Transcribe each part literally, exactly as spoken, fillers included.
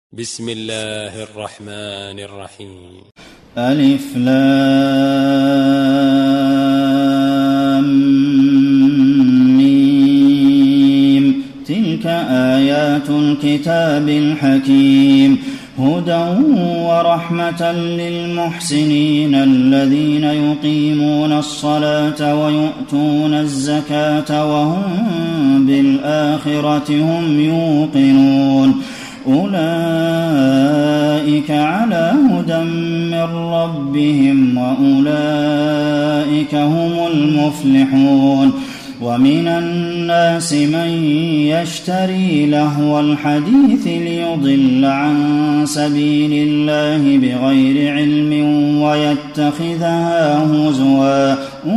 بسم الله الرحمن الرحيم. ألف لام ميم. تلك آيات الكتاب الحكيم هدى ورحمة للمحسنين الذين يقيمون الصلاة ويؤتون الزكاة وهم بالآخرة هم يوقنون أولئك على هدى من ربهم وأولئك هم المفلحون. ومن الناس من يشتري لهو الحديث ليضل عن سبيل الله بغير علم ويتخذها هزوا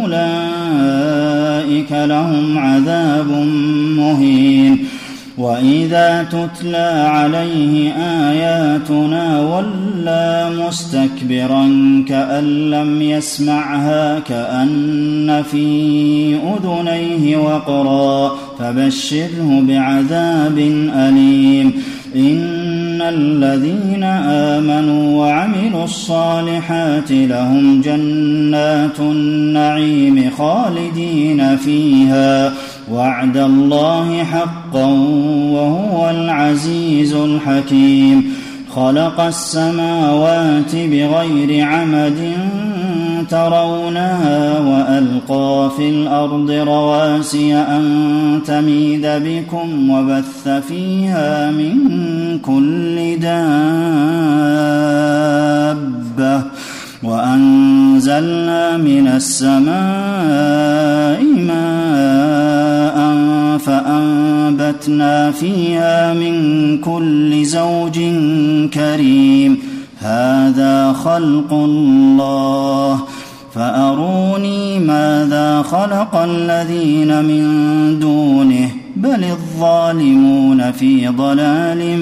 أولئك لهم عذاب مهين. وإذا تتلى عليه آياتنا ولى مستكبرا كأن لم يسمعها كأن في أذنيه وقرا فبشره بعذاب أليم. إن الذين آمنوا وعملوا الصالحات لهم جنات النعيم خالدين فيها وعد الله حقا وهو العزيز الحكيم. خلق السماوات بغير عمد ترونها وألقى في الأرض رواسي أن تميد بكم وبث فيها من كل دابة وأنزلنا من السماء ماء فأنبتنا فيها من كل زوج كريم. هذا خلق الله فأروني ماذا خلق الذين من دونه بل الظالمون في ضلال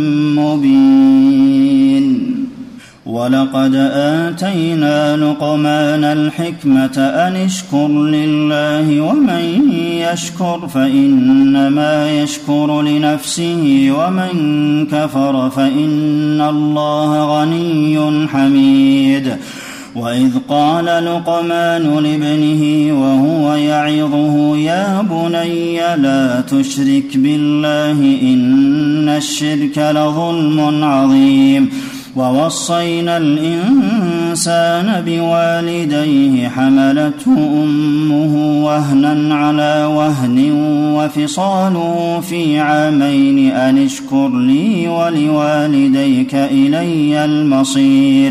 مبين. ولقد آتينا لقمان الحكمة أن اشكر لله ومن يشكر فإنما يشكر لنفسه ومن كفر فإن الله غني حميد. وإذ قال لقمان لابنه وهو يعظه يا بني لا تشرك بالله إن الشرك لظلم عظيم. ووصينا الإنسان بوالديه حملته أمه وهنا على وهن وفصاله في عامين أن اشكر لي ولوالديك إلي المصير.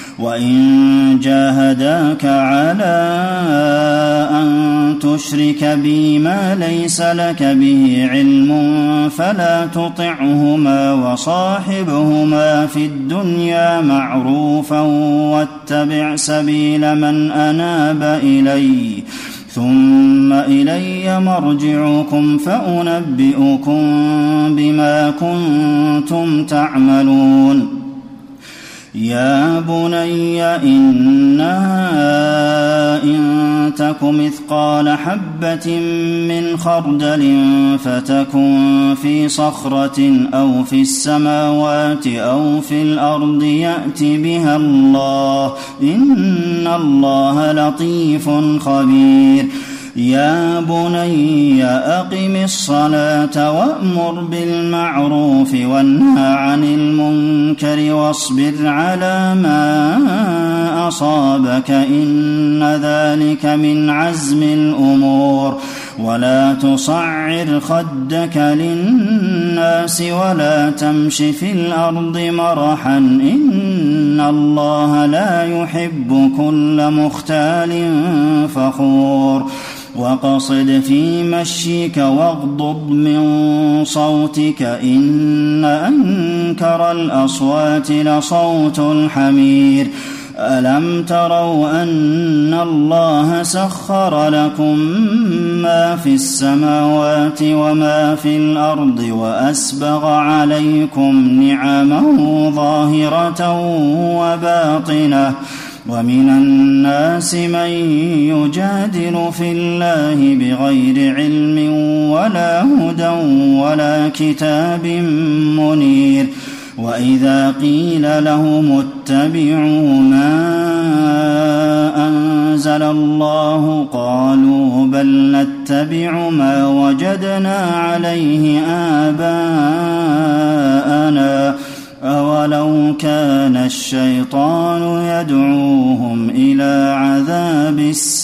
وإن جاهداك على أن تشرك بي ما ليس لك به علم فلا تطعهما وصاحبهما في الدنيا معروفا واتبع سبيل من أناب إلي ثم إلي مرجعكم فأنبئكم بما كنتم تعملون. يا بني إنها إن تك مثقال حبة من خردل فتكن في صخرة أو في السماوات أو في الأرض يأت بها الله إن الله لطيف خبير. يا بني أقم الصلاة وأمر بالمعروف وانه عن المنكر واصبر على ما أصابك إن ذلك من عزم الأمور. ولا تصعر خدك للناس ولا تمش في الأرض مرحا إن الله لا يحب كل مختال فخور. وقصد في مشيك واغضض من صوتك إن أنكر الأصوات لصوت الحمير. ألم تروا أن الله سخر لكم ما في السماوات وما في الأرض وأسبغ عليكم نعمه ظاهرة وباطنة ومن الناس من يجادل في الله بغير علم ولا هدى ولا كتاب منير وإذا قيل لهم اتبعوا ما أنزل الله قالوا بل نتبع ما وجدنا عليه آباءنا أولو كان الشيطان يدعوهم إلى عذاب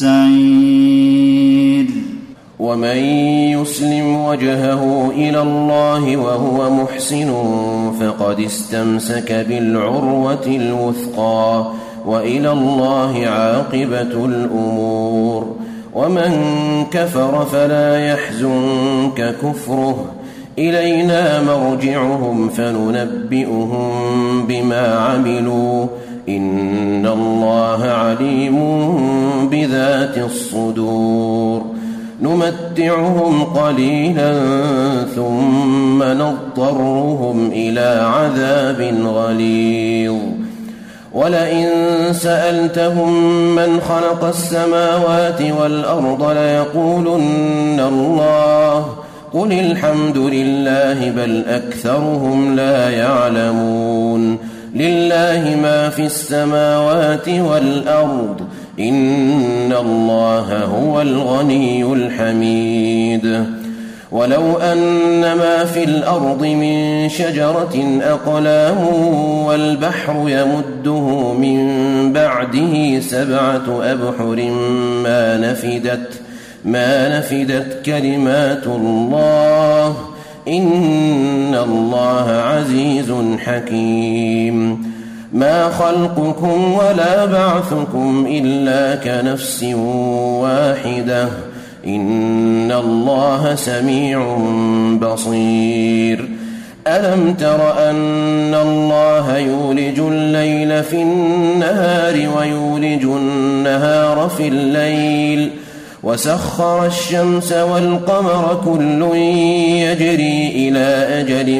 السعير ومن يسلم وجهه إلى الله وهو محسن فقد استمسك بالعروة الوثقى وإلى الله عاقبة الأمور ومن كفر فلا يحزنك كفره إلينا مرجعهم فننبئهم بما عملوا إن الله عليم بذات الصدور نمتعهم قليلا ثم نضطرهم إلى عذاب غليظ ولئن سألتهم من خلق السماوات والأرض ليقولن الله قل الحمد لله بل أكثرهم لا يعلمون لله ما في السماوات والأرض إن الله هو الغني الحميد ولو أن ما في الأرض من شجرة أقلام والبحر يمده من بعده سبعة أبحر ما نفدت ما نفدت كلمات الله إن الله عزيز حكيم ما خلقكم ولا بعثكم إلا كنفس واحدة إن الله سميع بصير ألم تر أن الله يولج الليل في النهار ويولج النهار في الليل وسخر الشمس والقمر كل يجري إلى أجل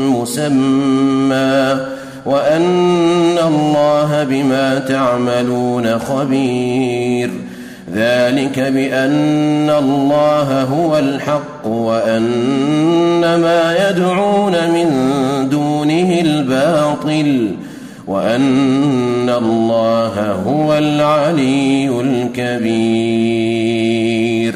مسمى وأن الله بما تعملون خبير ذلك بأن الله هو الحق وأن ما يدعون من دونه الباطل وأن الله هو العلي الكبير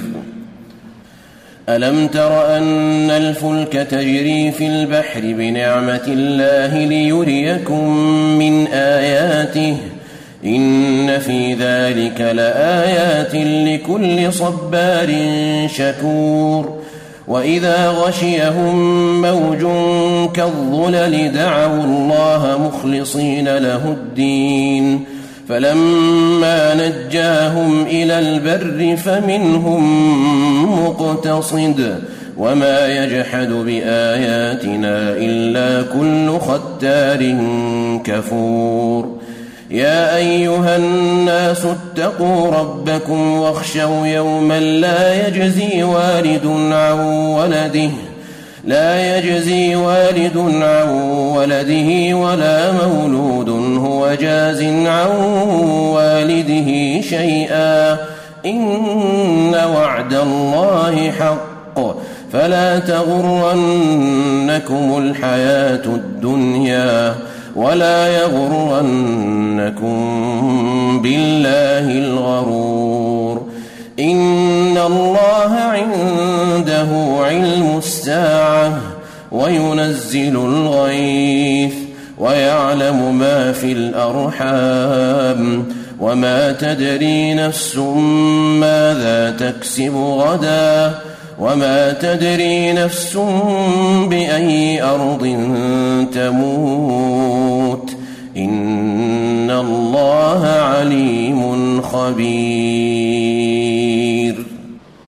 ألم تر أن الفلك تجري في البحر بنعمة الله ليريكم من آياته إن في ذلك لآيات لكل صبار شكور وإذا غشيهم موج كالظلل دعوا الله مخلصين له الدين فلما نجاهم إلى البر فمنهم مقتصد وما يجحد بآياتنا إلا كل ختار كفور يا أيها الناس اتقوا ربكم واخشوا يوما لا يجزي والد عن ولده لا يجزي والد عن ولده ولا مولود هو جاز عن والده شيئا إن وعد الله حق فلا تغرنكم الحياة الدنيا ولا يغرنكم بالله الغرور إن الله عنده علم الساعة وينزل الغيث ويعلم ما في الأرحام وما تدري نفس ماذا تكسب غدا وما تدري نفس بأي أرض تموت إن الله عليم خبير